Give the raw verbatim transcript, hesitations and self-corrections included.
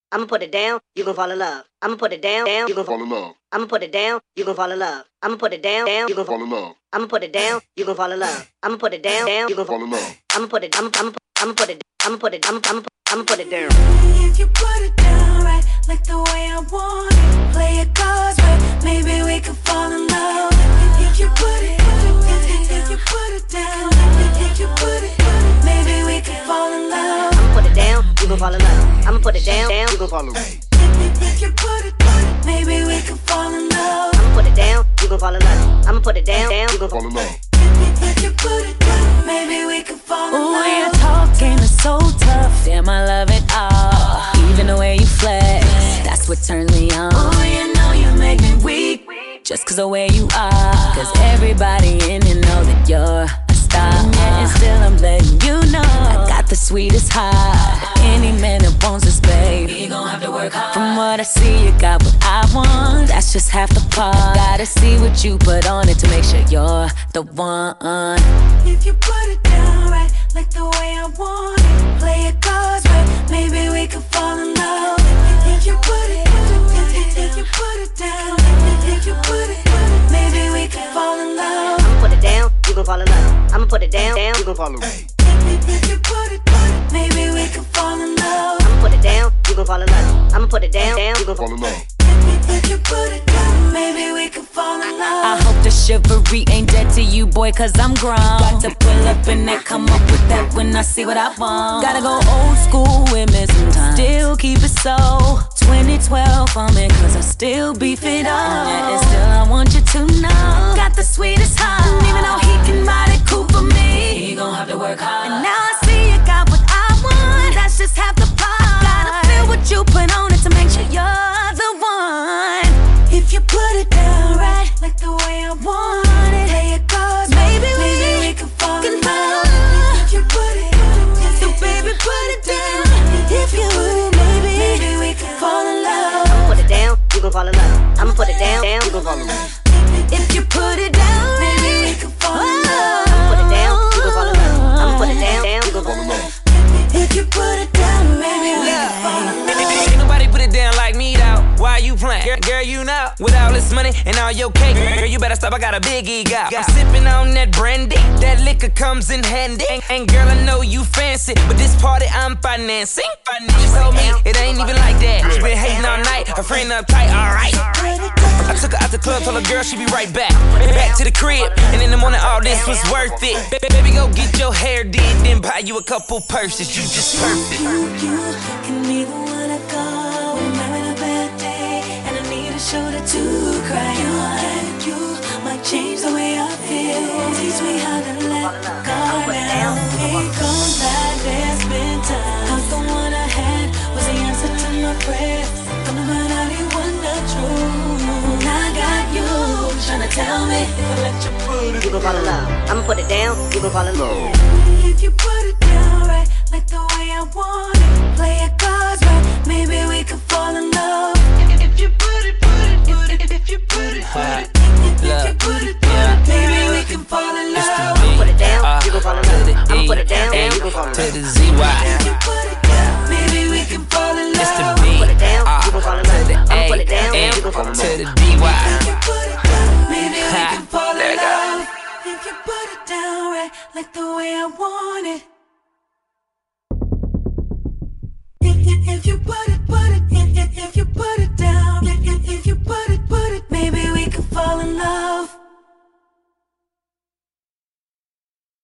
I'ma put it down, you gon' fall in love. I'ma put it down, down, you gon' fall in love. I'ma put it down, you gon' fall in love. I'ma put it down, down, you gon' fall in love. I'ma put it down, you gon' fall in love. I'ma put it down, down, you gon' fall in love. I'ma put it, I'ma, I'ma, I'ma put it, I'ma put it, I'ma, I'ma, I'ma put it down. If you put it down right, like the way I want it, play your cards right, maybe we can fall in love. If you put it, if, if you put it down, if you put it, maybe we can fall in love. I'ma put it down, you gon' fall in love. I'ma put it down, down, you gon' fall in love. If you put it, maybe we can fall in love. I'ma put it down, you gon' fall in love. I'ma put it down, down, you gon' fall in love. If you put it down, maybe we can fall in love. Ooh, your talk game is so tough. Damn, I love it all. Even the way you flex, that's what turns me on. Ooh, you know you make me weak, just cause the way you are. Cause everybody in here know that you're a star. And yet and still I'm letting you know I got the sweetest heart. Any man that wants this, babe, you gon' have to work hard. From what I see, you got what I want. That's just half the part. Gotta see what you put on it to make sure you're the one. If you put it down right, like the way I want it, play your cards right, maybe we can fall in love. If you put it, if, if you put it down, if you put it, maybe we can fall in love. I'ma put it down, you gon' fall in love. I'ma put it down, down, you gon' fall in love. If you put it, maybe we can fall in love. I'ma put it down, you gon' fall in love. I'ma put it down, down, you gon' fall in love. If you put it down, maybe we can fall in love. I hope the chivalry ain't dead to you, boy, cause I'm grown. Got to pull up and that, come up with that when I see what I want. Gotta go old school with me sometimes. Still keep it so twenty twelve on me, cause I still beef it up. And still I want you to know got the sweetest heart. And even though he can ride it cool for me, he gon' have to work hard. and now I see you got what I want. That's just half the part. Gotta feel what you put on it to make sure you're the one. If you put it down right, like the way I want it, play your cards, Maybe we maybe we can fall can in fall. love. If you put it, So baby, put it down. if you put it, maybe, maybe we can fall in love. I'ma put it down, you gon' fall in love. I'ma put it down, down, you gon' fall in love. If you put it down, Maybe we can fall in love. I'ma put it down, you gon' fall in love. I'ma put it down, down, you gon' fall in love. If you put it down, maybe we can fall in love. Ain't nobody put it down like me though. Why you playing? Girl, girl, you know. With all this money and all your cake, girl, you better stop. I got a big ego. I'm sipping on that brandy. That liquor comes in handy. And, and girl, I know you fancy, but this party I'm financing. She told me it ain't even like that. She been hating all night. Her friend uptight. All right. I took her out the club, told her girl she be right back. Back to the crib, and in the morning all this was worth it. Ba- Baby, go get your hair did, then buy you a couple purses. You just perfect. You can be the one I call when I'm having a bad day and I need a shoulder to cry on. You might change the way I feel. Teach me how to let go down. Here comes that there's been time. I'm the one I had was the answer to my prayers. Don't know about anyone not true. I got you trying to tell me if I let you put it You gon' fall in love. I'ma put it down, you gon' fall in love. If you put it down right, like the way I want it, play your cards right, maybe we can fall in love. If you put it, put it, put it, if you put it, put it, if you put it, put it, maybe we can fall in love. I'ma put it down, you gon' fall in love. I'ma put it down, down, you gon' fall in To love. the Z Y. If you put it down, maybe we can fall in It's the love. B. Put it down, R you gon' fall in to love. the I'ma A put it down, M you gon' fall in to love. the D Y. If you put it down, maybe we Ha, can fall there in you go. love. If you put it down right, like the way I want it. If, if, if you put it